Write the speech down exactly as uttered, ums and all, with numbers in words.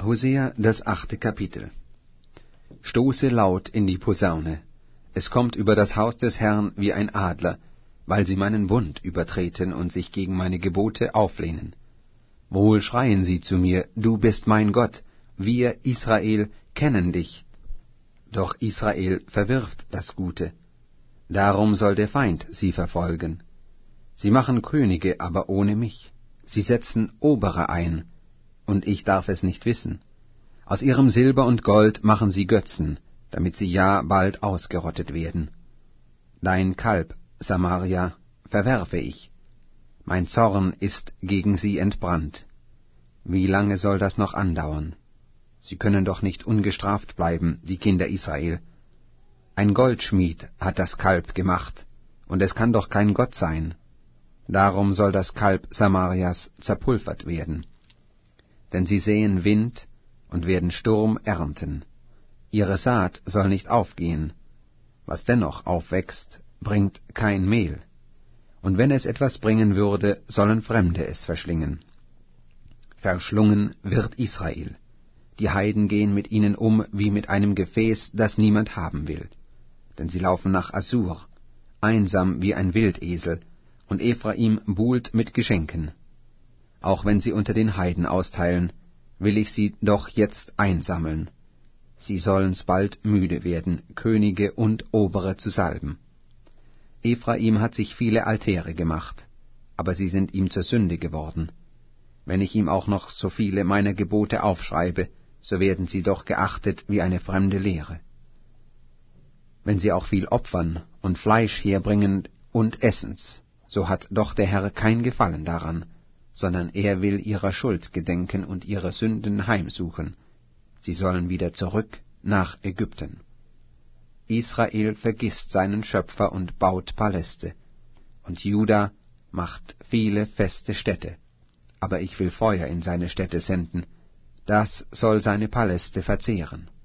Hosea, das achte Kapitel. Stoße laut in die Posaune. Es kommt über das Haus des Herrn wie ein Adler, weil sie meinen Bund übertreten und sich gegen meine Gebote auflehnen. Wohl schreien sie zu mir, du bist mein Gott, wir, Israel, kennen dich. Doch Israel verwirft das Gute. Darum soll der Feind sie verfolgen. Sie machen Könige, aber ohne mich. Sie setzen Obere ein, und ich darf es nicht wissen. Aus ihrem Silber und Gold machen sie Götzen, damit sie ja bald ausgerottet werden. Dein Kalb, Samaria, verwerfe ich. Mein Zorn ist gegen sie entbrannt. Wie lange soll das noch andauern? Sie können doch nicht ungestraft bleiben, die Kinder Israel. Ein Goldschmied hat das Kalb gemacht, und es kann doch kein Gott sein. Darum soll das Kalb Samarias zerpulvert werden. Denn sie säen Wind und werden Sturm ernten. Ihre Saat soll nicht aufgehen. Was dennoch aufwächst, bringt kein Mehl. Und wenn es etwas bringen würde, sollen Fremde es verschlingen. Verschlungen wird Israel. Die Heiden gehen mit ihnen um wie mit einem Gefäß, das niemand haben will. Denn sie laufen nach Assur, einsam wie ein Wildesel, und Ephraim buhlt mit Geschenken. Auch wenn sie unter den Heiden austeilen, will ich sie doch jetzt einsammeln. Sie sollen's bald müde werden, Könige und Obere zu salben. Ephraim hat sich viele Altäre gemacht, aber sie sind ihm zur Sünde geworden. Wenn ich ihm auch noch so viele meiner Gebote aufschreibe, so werden sie doch geachtet wie eine fremde Lehre. Wenn sie auch viel opfern und Fleisch herbringen und essen's, so hat doch der Herr kein Gefallen daran, sondern er will ihrer Schuld gedenken und ihre Sünden heimsuchen. Sie sollen wieder zurück nach Ägypten. Israel vergisst seinen Schöpfer und baut Paläste, und Juda macht viele feste Städte. Aber ich will Feuer in seine Städte senden, das soll seine Paläste verzehren.